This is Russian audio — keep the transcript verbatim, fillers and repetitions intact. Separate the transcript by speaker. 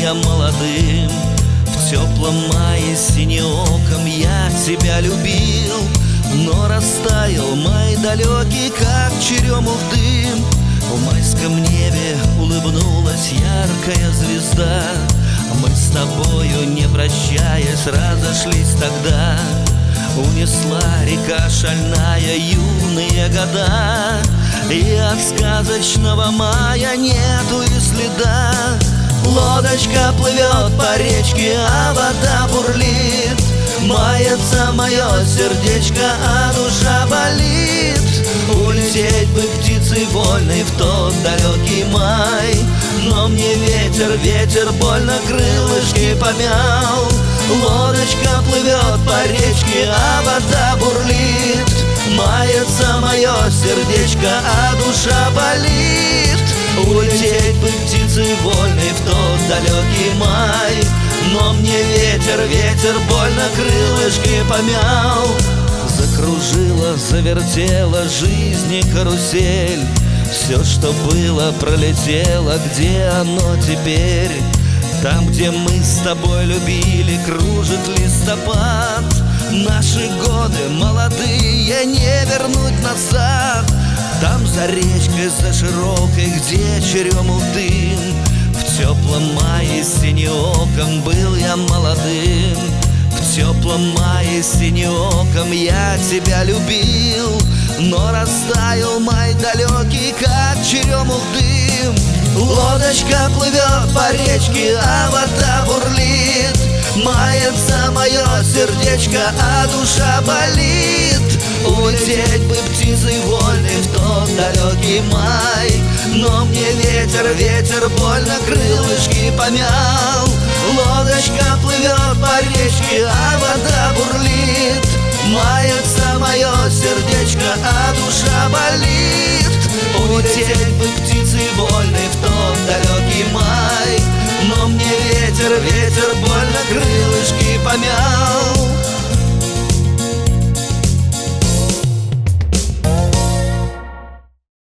Speaker 1: я молодым. В теплом мае синеоком я тебя любил, но растаял май далекий, как черемух дым. В майском небе улыбнулась яркая звезда. Мы с тобою, не прощаясь, разошлись тогда. Унесла река шальная юные года, и от сказочного мая нету и следа. Лодочка плывет по речке, а вода бурлит. Мается мое сердечко, а душа болит. Улететь бы птицей вольной в тот далекий май, но мне ветер, ветер больно крылышки помял. Лодочка плывет по речке, а вода бурлит. Мается мое сердечко, а душа болит. Улететь бы птицей вольной в тот далекий май, но мне ветер, ветер больно крылышки помял. Закружила, завертела жизни карусель. Все, что было, пролетело, где оно теперь? Там, где мы с тобой любили, кружит листопад. Наши годы молодые не вернуть назад. Там за речкой, за широкой, где черемух дым. В теплом мае синеоком был я молодым. В теплом мае синеоком я тебя любил, но растаял май далекий, как черемух дым. Лодочка плывет по речке, а вода бурлит. Мается мое сердечко, а душа болит. Улететь бы птицей вольной в тот далекий май, но мне ветер, ветер больно крылышки помял. Лодочка плывет по речке, а вода бурлит. Мается мое сердечко, а душа болит. Улететь бы птицей вольной в тот далекий май, но мне ветер, ветер больно крылышки помял.